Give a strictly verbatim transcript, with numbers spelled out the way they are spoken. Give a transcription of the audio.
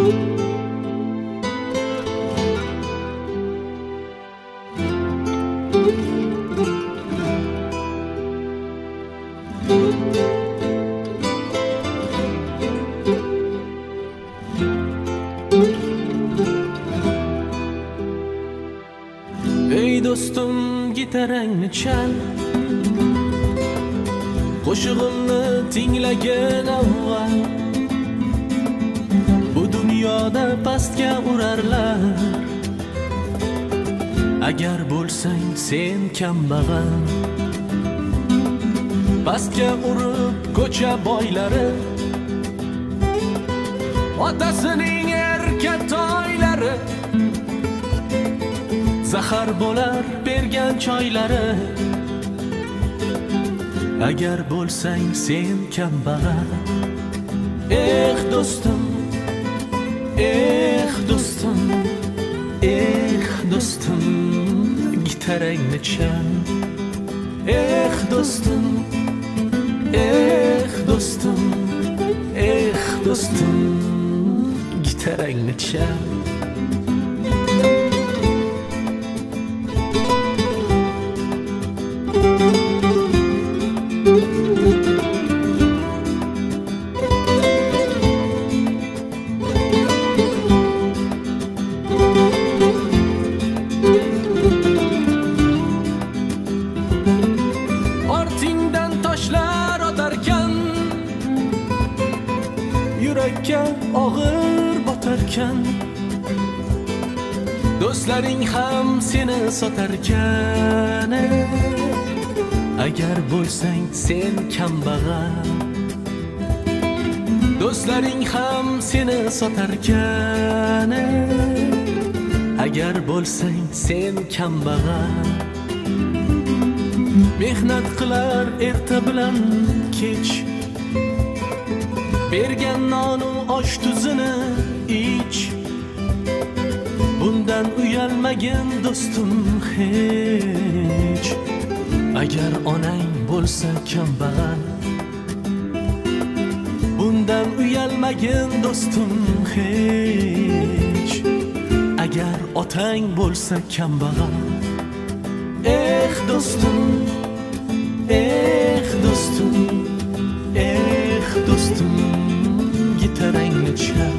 Ey do'stim, gitarangni chal, qo'shig'imni tinglagin avval. Bu dunyoda pastga urarlar, agar bo'lsang sen kambag'al. Pastga urib ko'cha boylari, otasining erka toylari, zahar bo'lar bergan choylari. Agar bo'lsang sen kambag'al. Eh do'stim, eh do'stim, eh do'stim, gitarangni chal. Eh do'stim, eh do'stim, eh do'stim, gitarangni chal. Ortingdan toshlar otarkan, yurakka og'ir botarkan, do'stlaring ham seni sotarkan. Agar bo'lsang sen kambag'al, do'stlaring ham seni sotarkan. Agar bo'lsang sen kambag'al. Mehnat qilar erta bilan kech, bergan nonu osh tuzini ich. Bundan uyalmagin do'stim hech. Agar onang bo'lsa kambag'al, bundan uyalmagin do'stim hech. Agar otang bo'lsa kambag'al. Eh do'stim, eh do'stim, eh do'stim, gitarangni chal.